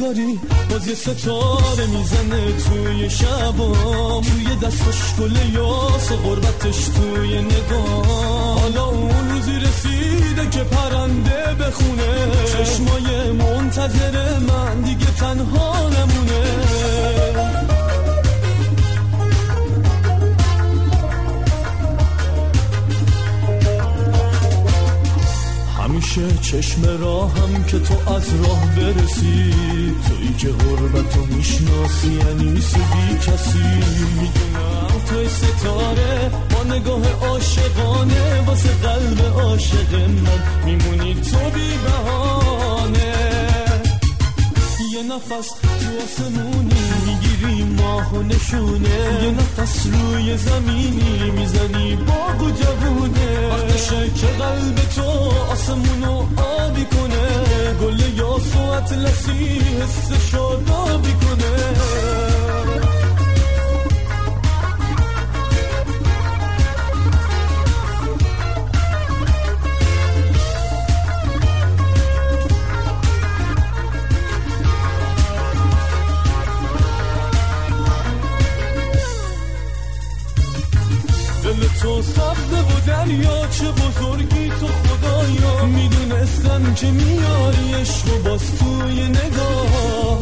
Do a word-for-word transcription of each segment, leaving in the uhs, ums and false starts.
انگاری باز یه ستاره میزنه توی شبام، توی دستش گل یاس و غربتش توی نگاه. حالا اون روزی رسیده که پرنده بخونه، چشمای منتظر من دیگه تنها نمونه. همیشه چشم راهم که تو از راه برسی، تویی که غربتو میشناسی یعنی بی کسی. میدونم توی ستاره با نگاه عاشقانه، واسه قلب عاشق من میمونی تو بی بهانه. یه نفس تو آسمونی میگیری ماه و نشونه، یه نفس روی زمینی میزنی باغ و جوونه. وقتشه که قلب تو آسمونو آبی کنه، گل یاس و اطلسی حس شادابی کنه. دل تو سبزه و دریا، چه بزرگی تو خدایا. میدونستم که میاری عشق و باز توی نگاه،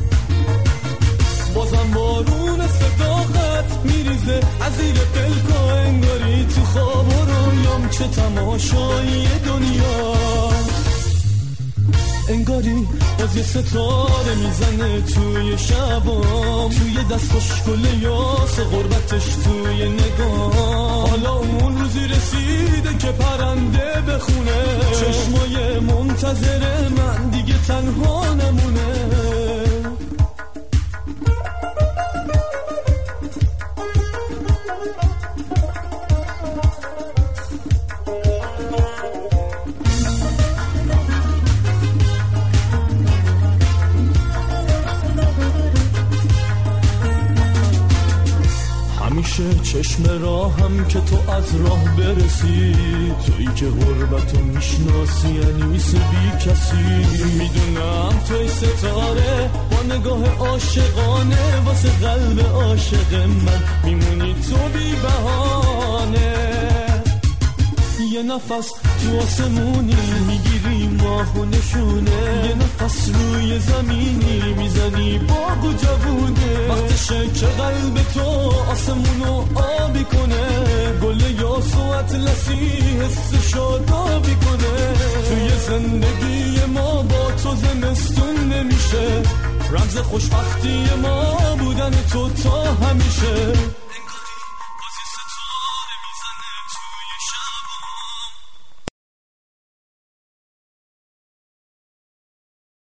بازم بارون صداقت میریزه از زیر پلکا. انگاری تو خواب و رویام چه تماشایی دنیا. انگاری باز یه ستاره میزنه توی شبام، توی دستش گل یاس و غربتش توی نگاه. حالا اون روزی رسیده که پرنده بخونه، چشمای منتظر من دیگه تنها نمونه. همیشه چشم راهم که تو از راه برسی، تویی که غربتو میشناسی یعنی بی کسی. میدونم توی ستاره با نگاه عاشقانه، واسه قلب عاشق من میمونی تو بی بهانه. یه نفس تو آسمونی میگیری ماه و نشونه، یه نفس روی زمینی میزنی باغ و جوونه. وقتشه که قلب تو آسمونو آبی کنه، گل یاس و اطلسی حس شادابی کنه. توی زندگی ما با تو زمستون نمیشه، رمز خوشبختی ما بودن تو تا همیشه.